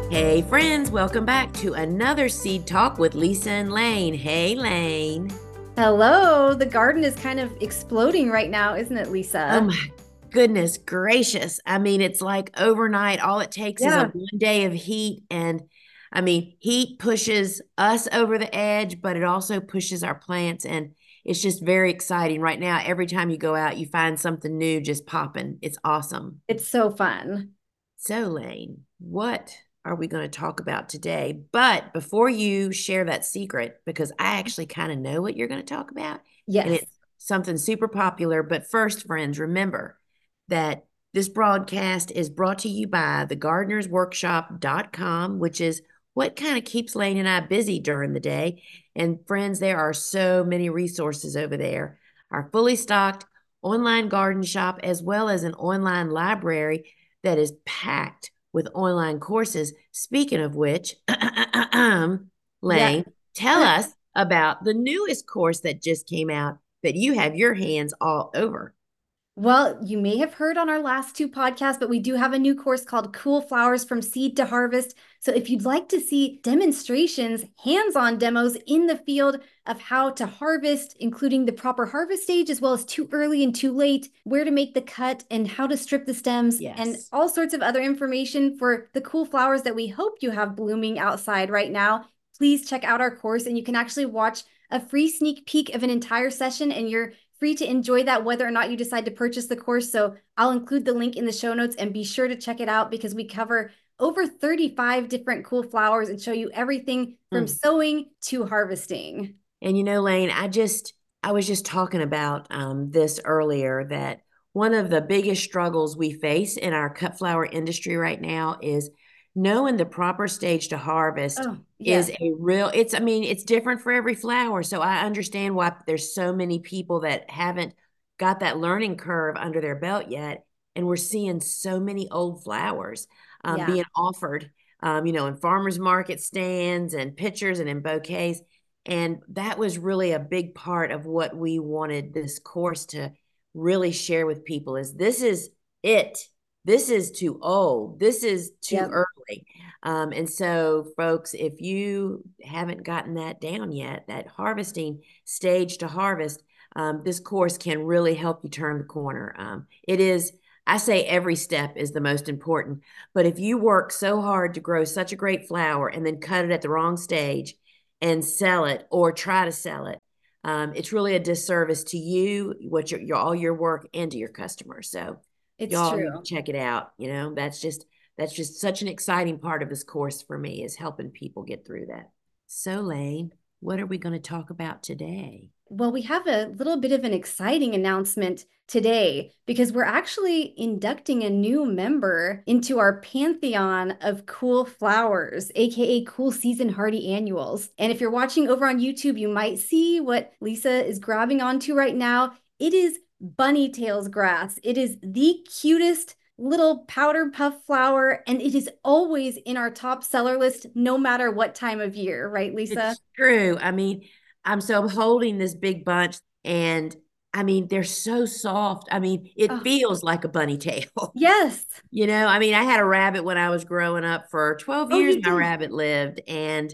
Hey friends, welcome back to another Seed Talk with Lisa and Lane. Hey Lane. Hello, the garden is kind of exploding right now, isn't it, Oh Lisa? my goodness gracious. I mean, it's like overnight, all it takes is a Yeah, one day of heat. And I mean, heat pushes us over the edge, but it also pushes our plants. And it's just very exciting right now. Every time you go out, you find something new just popping. It's awesome. it's so fun. So, Lane, what are we going to talk about today? But before you share that secret, because I actually kind of know what you're going to talk about, and Yes. it's something super popular. But first, friends, remember that this broadcast is brought to you by thegardenersworkshop.com, which is what kind of keeps Lane and I busy during the day. And friends, there are so many resources over there. Our fully stocked online garden shop, as well as an online library that is packed with online courses. Speaking of which, Yeah. Lane, tell us about the newest course that just came out that you have your hands all over. Well, you may have heard on our last two podcasts, but we do have a new course called Cool Flowers from Seed to Harvest. So if you'd like to see demonstrations, hands-on demos in the field of how to harvest, including the proper harvest stage, as well as too early and too late, where to make the cut and how to strip the stems, and Yes. all sorts of other information for the cool flowers that we hope you have blooming outside right now, please check out our course and you can actually watch a free sneak peek of an entire session and you're free to enjoy that whether or not you decide to purchase the course. So I'll include the link in the show notes and be sure to check it out because we cover over 35 different cool flowers and show you everything from Mm. sowing to harvesting. And Lane, I was just talking about this earlier that one of the biggest struggles we face in our cut flower industry right now is knowing the proper stage to harvest Oh, is yes. I mean, it's different for every flower. So I understand why there's so many people that haven't got that learning curve under their belt yet. And we're seeing so many old flowers Yeah. being offered, in farmers market stands and pictures and in bouquets. And that was really a big part of what we wanted this course to really share with people is this is it. This is too old. This is too Yep. early. And so, folks, if you haven't gotten that down yet, that harvesting stage to harvest, this course can really help you turn the corner. It is, I say every step is the most important. But if you work so hard to grow such a great flower and then cut it at the wrong stage, and sell it or try to sell it, it's really a disservice to you, what your all your work, and to your customers. So It's y'all need to true. check it out. That's just such an exciting part of this course for me is helping people get through that. So Lane, what are we going to talk about today? Well, we have a little bit of an exciting announcement today because we're actually inducting a new member into our pantheon of cool flowers, aka Cool Season Hardy Annuals. And if you're watching over on YouTube, you might see what Lisa is grabbing onto right now. It is bunny tails grass. It is the cutest little powder puff flower, and it is always in our top seller list no matter what time of year, right, Lisa? It's true. I mean, I'm holding this big bunch and I mean, they're so soft. I mean, it Oh, feels like a bunny tail. yes. I mean, I had a rabbit when I was growing up for 12 Oh, years, you my did. rabbit lived. And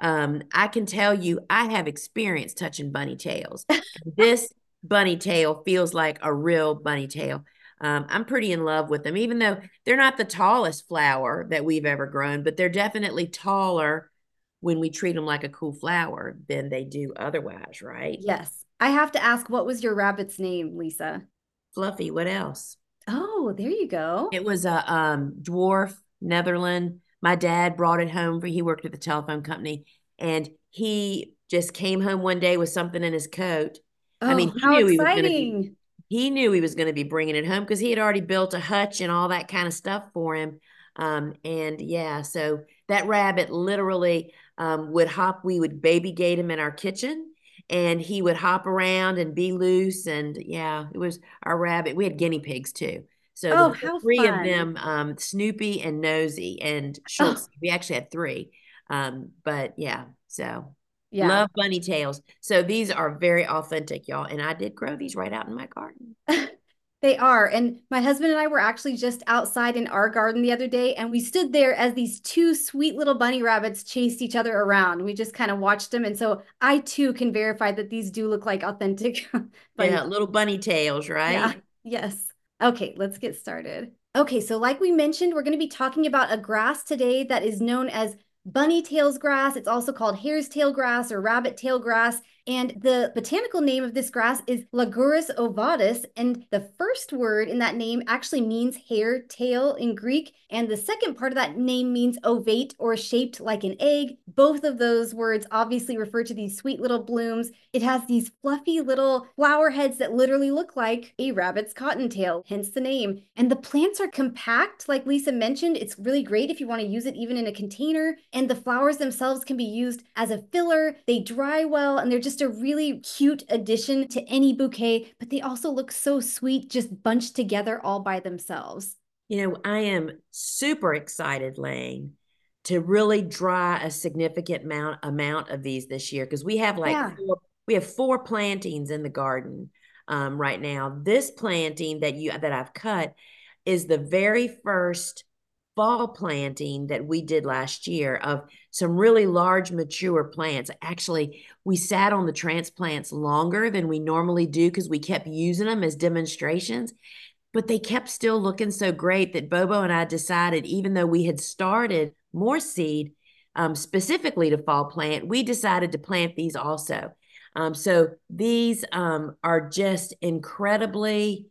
I can tell you, I have experience touching bunny tails. This bunny tail feels like a real bunny tail. I'm pretty in love with them, even though they're not the tallest flower that we've ever grown, but they're definitely taller when we treat them like a cool flower than they do otherwise, right? Yes. I have to ask, what was your rabbit's name, Lisa? Fluffy, what else? Oh, there you go. It was a dwarf Netherland. My dad brought it home for he worked at the telephone company and he just came home one day with something in his coat. I mean, Oh, how exciting. he knew he was going to be bringing it home because he had already built a hutch and all that kind of stuff for him. And yeah, so that rabbit literally would hop. We would baby gate him in our kitchen and he would hop around and be loose. And yeah, it was our rabbit. We had guinea pigs too. So Oh, the how three of fun. them, Snoopy and Nosy and Oh, Schultz, we actually had three. But yeah, so yeah. love bunny tails. So these are very authentic, y'all. And I did grow these right out in my garden. They are. And my husband and I were actually just outside in our garden the other day, and we stood there as these two sweet little bunny rabbits chased each other around. We just kind of watched them. And so I too can verify that these do look like authentic bunny. Yeah, little bunny tails, Yeah. right? Yes. Okay, let's get started. Okay, so like we mentioned, we're going to be talking about a grass today that is known as bunny tails grass. It's also called hare's tail grass or rabbit tail grass. And the botanical name of this grass is Laguris ovatus. And the first word in that name actually means hare tail in Greek. And the second part of that name means ovate or shaped like an egg. Both of those words obviously refer to these sweet little blooms. It has these fluffy little flower heads that literally look like a rabbit's cottontail, hence the name. And the plants are compact, like Lisa mentioned. It's really great if you want to use it even in a container. And the flowers themselves can be used as a filler. They dry well, and they're just a really cute addition to any bouquet, but they also look so sweet just bunched together all by themselves. I am super excited, Lane, to really dry a significant amount of these this year because Yeah. we have four plantings in the garden right now. This planting that I've cut is the very first fall planting that we did last year of some really large mature plants. Actually, we sat on the transplants longer than we normally do because we kept using them as demonstrations, but they kept still looking so great that Bobo and I decided, even though we had started more seed specifically to fall plant, we decided to plant these also. So these are just incredibly,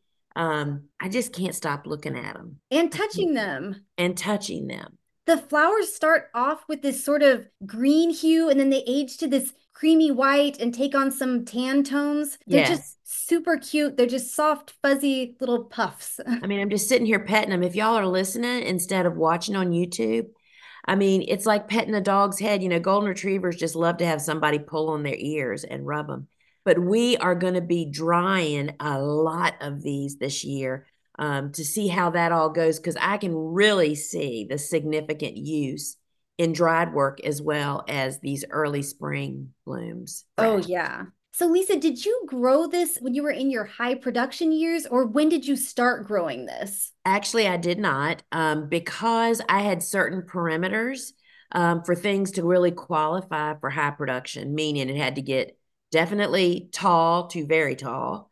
I just can't stop looking at them And touching them. and touching them. The flowers start off with this sort of green hue and then they age to this creamy white and take on some tan tones. They're just Yes. super cute. They're just soft, fuzzy little puffs. I mean, I'm just sitting here petting them. If y'all are listening instead of watching on YouTube, I mean, it's like petting a dog's head. Golden retrievers just love to have somebody pull on their ears and rub them. But we are going to be drying a lot of these this year to see how that all goes because I can really see the significant use in dried work as well as these early spring blooms Oh, fresh. yeah. So, Lisa, did you grow this when you were in your high production years, or when did you start growing this? Actually, I did not because I had certain parameters for things to really qualify for high production, meaning it had to get definitely tall to very tall.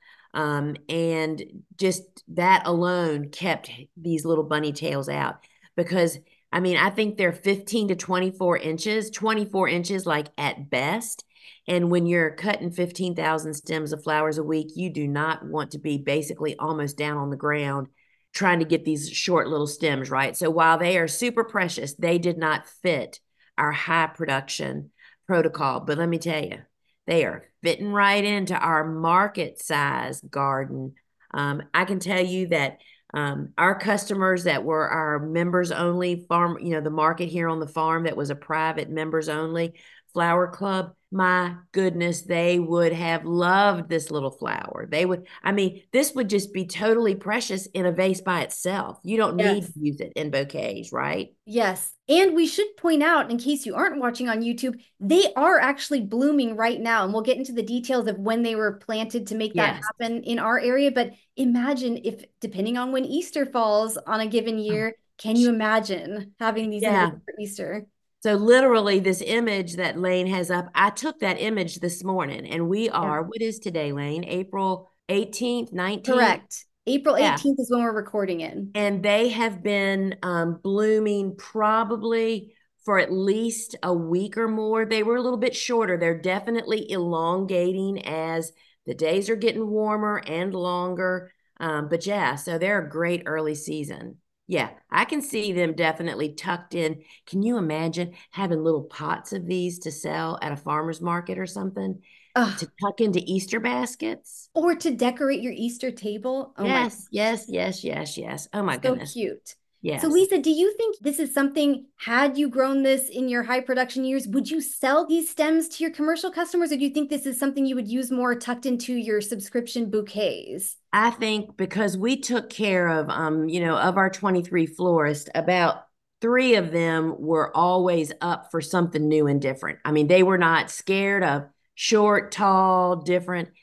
And just that alone kept these little bunny tails out because I mean, I think they're 15 to 24 inches like at best. And when you're cutting 15,000 stems of flowers a week, you do not want to be basically almost down on the ground trying to get these short little stems, right? So while they are super precious, they did not fit our high production protocol. But let me tell you, they are fitting right into our market size garden. I can tell you that our customers that were our members only farm, the market here on the farm that was a private members only flower club, my goodness, they would have loved this little flower. I mean, this would just be totally precious in a vase by itself. You don't need Yes. to use it in bouquets, right? Yes. And we should point out, in case you aren't watching on YouTube, they are actually blooming right now. And we'll get into the details of when they were planted to make that Yes. happen in our area. But imagine if, depending on when Easter falls on a given Oh, year, can you imagine having these in bloom yeah. for Easter? So literally this image that Lane has up, I took that image this morning and Yeah. what is today, Lane? April 18th, 19th? Correct. April Yeah. 18th is when we're recording it. And they have been blooming probably for at least a week or more. They were a little bit shorter. They're definitely elongating as the days are getting warmer and longer. But yeah, so they're a great early season. Yeah, I can see them definitely tucked in. Can you imagine having little pots of these to sell at a farmer's market or something Ugh. to tuck into Easter baskets? Or to decorate your Easter table. Oh my, Yes, yes, yes, yes, yes. Oh my so goodness. cute. So, Yes. Lisa, do you think this is something, had you grown this in your high production years, would you sell these stems to your commercial customers, or do you think this is something you would use more tucked into your subscription bouquets? I think because we took care of of our 23 florists, about three of them were always up for something new and different. I mean, they were not scared of short, tall, different.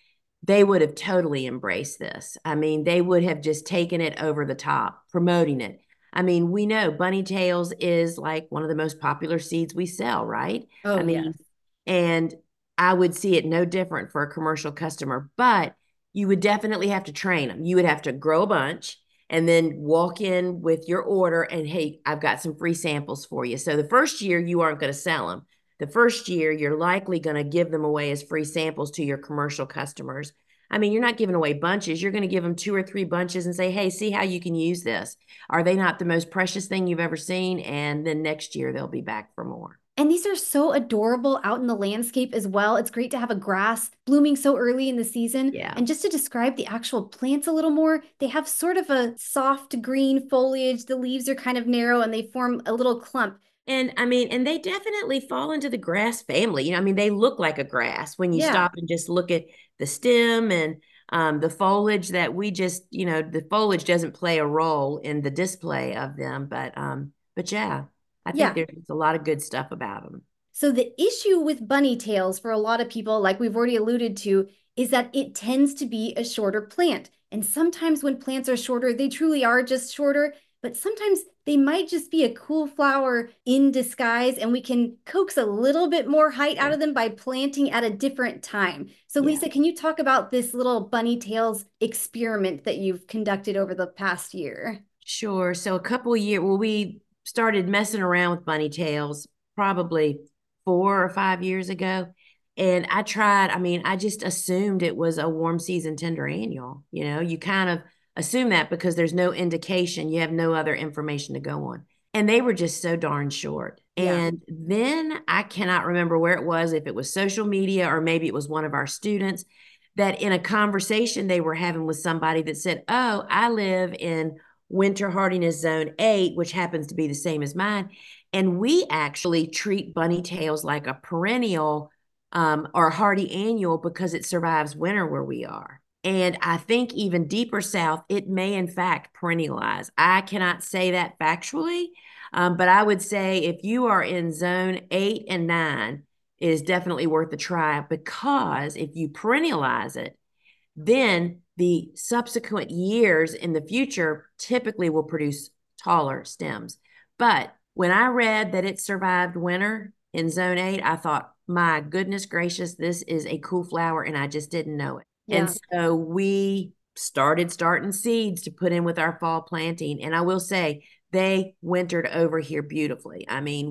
they would have totally embraced this. I mean, they would have just taken it over the top, promoting it. I mean, we know bunny tails is like one of the most popular seeds we sell, right? Oh, I yes. mean, and I would see it no different for a commercial customer, but you would definitely have to train them. You would have to grow a bunch and then walk in with your order and, hey, I've got some free samples for you. So the first year you aren't going to sell them. The first year you're likely going to give them away as free samples to your commercial customers. I mean, you're not giving away bunches. You're going to give them 2 or 3 bunches and say, hey, see how you can use this. Are they not the most precious thing you've ever seen? And then next year they'll be back for more. And these are so adorable out in the landscape as well. It's great to have a grass blooming so early in the season. Yeah. And just to describe the actual plants a little more, they have sort of a soft green foliage. The leaves are kind of narrow and they form a little clump. And I mean, and they definitely fall into the grass family. I mean, they look like a grass when you Yeah. stop and just look at the stem and the foliage that we just, the foliage doesn't play a role in the display of them. But yeah, I think Yeah. there's a lot of good stuff about them. So the issue with bunny tails for a lot of people, like we've already alluded to, is that it tends to be a shorter plant. And sometimes when plants are shorter, they truly are just shorter, but sometimes they might just be a cool flower in disguise, and we can coax a little bit more height out Yeah. of them by planting at a different time. So, Yeah. Lisa, can you talk about this little bunny tails experiment that you've conducted over the past year? Sure. So a couple of years, well, we started messing around with bunny tails probably 4 or 5 years ago. And I mean, I just assumed it was a warm season tender annual. You kind of assume that because there's no indication, you have no other information to go on. And they were just so darn short. Yeah. And then I cannot remember where it was, if it was social media or maybe it was one of our students, that in a conversation they were having with somebody that said, oh, I live in winter hardiness zone 8, which happens to be the same as mine. And we actually treat bunny tails like a perennial or hardy annual because it survives winter where we are. And I think even deeper south, it may in fact perennialize. I cannot say that factually, but I would say if you are in zone 8 and 9, it is definitely worth a try because if you perennialize it, then the subsequent years in the future typically will produce taller stems. But when I read that it survived winter in zone 8, I thought, my goodness gracious, this is a cool flower, and I just didn't know it. And Yeah. so we starting seeds to put in with our fall planting. And I will say, they wintered over here beautifully. I mean,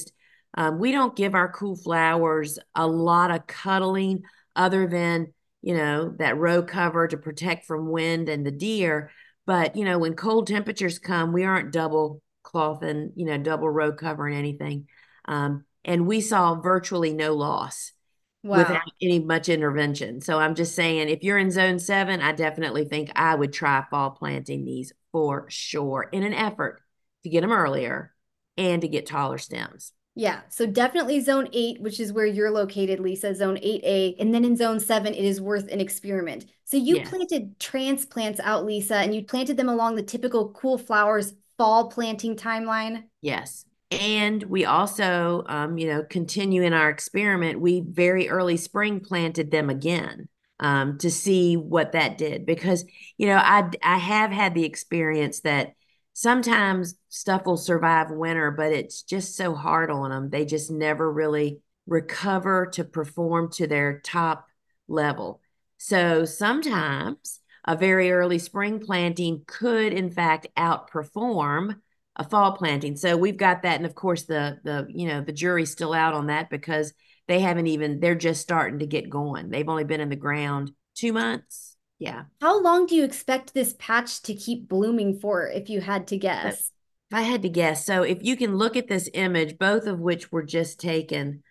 we don't give our cool flowers a lot of cuddling other than that row cover to protect from wind and the deer. But, when cold temperatures come, we aren't double clothing, double row covering anything. And we saw virtually no loss without Wow. any much intervention. So I'm just saying, if you're in zone 7, I definitely think I would try fall planting these for sure in an effort to get them earlier and to get taller stems. Yeah, so definitely zone 8, which is where you're located, Lisa, zone 8A. And then in zone 7, it is worth an experiment. So you Yes. planted transplants out, Lisa, and you planted them along the typical cool flowers fall planting timeline. Yes. And we also, continue in our experiment. We very early spring planted them again to see what that did. Because, I have had the experience that sometimes stuff will survive winter, but it's just so hard on them. They just never really recover to perform to their top level. So sometimes a very early spring planting could, in fact, outperform a fall planting. So we've got that, and of course the jury's still out on that because they're just starting to get going. They've only been in the ground 2 months. Yeah. How long do you expect this patch to keep blooming for, if you had to So guess? if I had to guess, so if you can look at this image, both of which were just taken,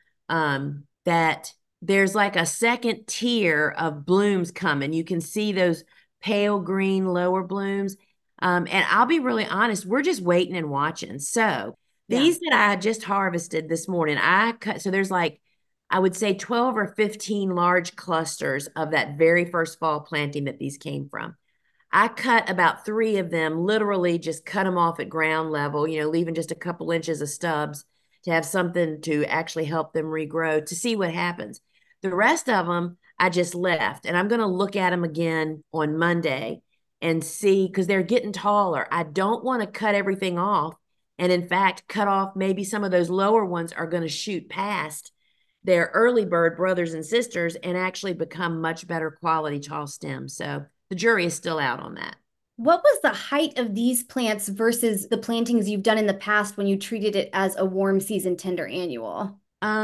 that there's like a second tier of blooms coming. You can see those pale green lower blooms. And I'll be really honest, we're just waiting and watching. So Yeah. these that I just harvested this morning, I cut, so there's like, I would say 12 or 15 large clusters of that very first fall planting that these came from. I cut about 3 of them, literally just cut them off at ground level, leaving just a couple inches of stubs to have something to actually help them regrow to see what happens. The rest of them, I just left. And I'm going to look at them again on Monday and see, because they're getting taller. I don't want to cut everything off. And in fact, cut off maybe some of those lower ones are going to shoot past their early bird brothers and sisters and actually become much better quality tall stems. So the jury is still out on that. What was the height of these plants versus the plantings you've done in the past when you treated it as a warm season tender annual?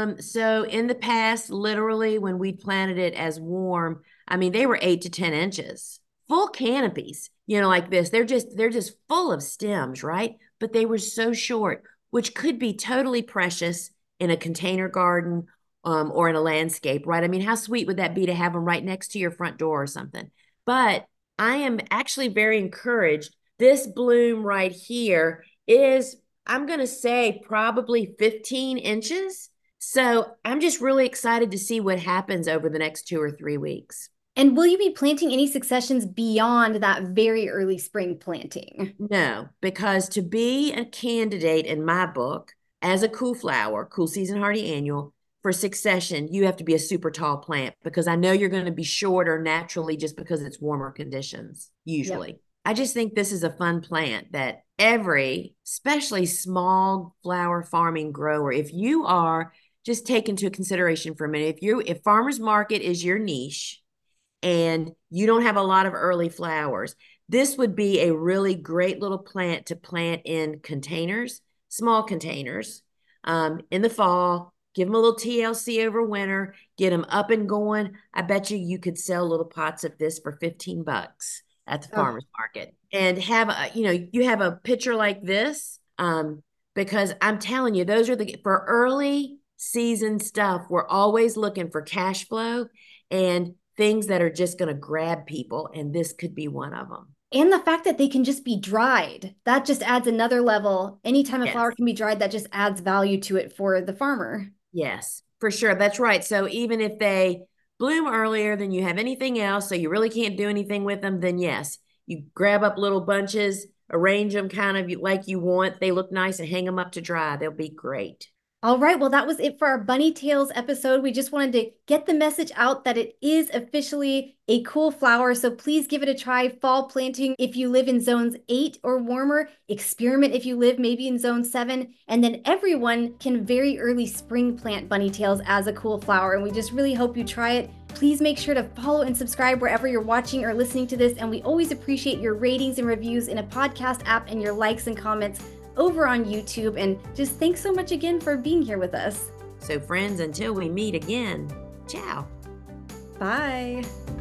So in the past, literally when we planted it as warm, I mean, they were 8 to 10 inches, full canopies, like this. They're just full of stems, right? But they were so short, which could be totally precious in a container garden, or in a landscape, right? I mean, how sweet would that be to have them right next to your front door or something? But I am actually very encouraged. This bloom right here is, I'm going to say, probably 15 inches. So I'm just really excited to see what happens over the next 2 or 3 weeks. And will you be planting any successions beyond that very early spring planting? No, because to be a candidate in my book as a cool flower, cool season hardy annual for succession, you have to be a super tall plant, because I know you're going to be shorter naturally just because it's warmer conditions usually. Yep. I just think this is a fun plant that every, especially small flower farming grower, if you are, just take into consideration for a minute, if farmers market is your niche and you don't have a lot of early flowers, this would be a really great little plant to plant in containers, small containers, in the fall. Give them a little TLC over winter, get them up and going. I bet you could sell little pots of this for $15 at the Oh, farmer's market, and have you have a picture like this, because I'm telling you, those are for early season stuff. We're always looking for cash flow and things that are just going to grab people, and this could be one of them. and the fact that they can just be dried, that just adds another level. Anytime a flower Yes. can be dried, that just adds value to it for the farmer. Yes, for sure. That's right. So even if they bloom earlier than you have anything else, so you really can't do anything with them, then yes, you grab up little bunches, arrange them kind of like you want. They look nice, and hang them up to dry. They'll be great. All right, well, that was it for our Bunny Tails episode. We just wanted to get the message out that it is officially a cool flower. So please give it a try. Fall planting if you live in zones 8 or warmer. Experiment if you live maybe in zone 7. And then everyone can very early spring plant Bunny Tails as a cool flower. And we just really hope you try it. Please make sure to follow and subscribe wherever you're watching or listening to this. And we always appreciate your ratings and reviews in a podcast app and your likes and comments over on YouTube. And just thanks so much again for being here with us. So, friends, until we meet again, ciao. Bye.